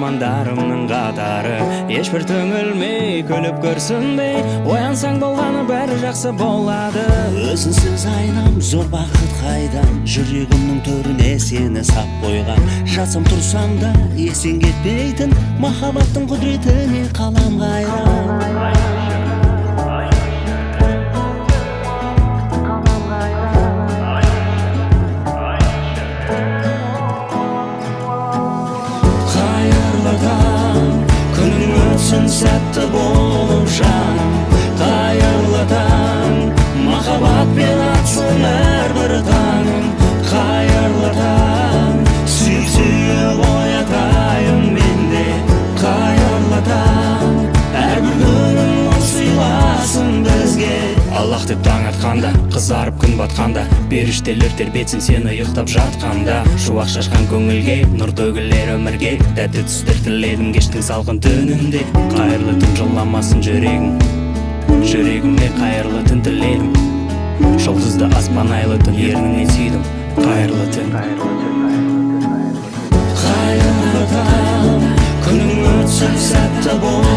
армандарымның қатары. Ешбір түңілмей, күліп көрсінбей, оянсаң болғаны бәрі жақсы болады. Өзінсіз айнам, зор бақыт қайдан, жүрегімнің төріне сені сап қойған. Жатсам тұрсам да есен кетпейтін, махаббаттың құдіретіне қалам қайран. Күнің өтсін сәтті болып жаным, қайырлы таң, махаббатпен атсын әрбір таңым. Қайырлы таң, сүйіп оятайын менде. Қайырлы таң, әрбір күнің сыйласын бізге. Аллах деп таң атқанда, қызарып күн батқанда, періштелер тербетсін сені ұйықтап жатқанда. Шуақ шашқан көңілге, нұр төгілер өмірге, тәтті түстер тіледім кештің салқын түнінде. Қайырлы түн жыламасын жүрегім, жүрегіме қайырлы түн тіледім. Жұлдызды аспан айлы түн ерніңнен сүйдім. Қайырлы түн, қайырлы таң, күнің өтсін сәтті бол.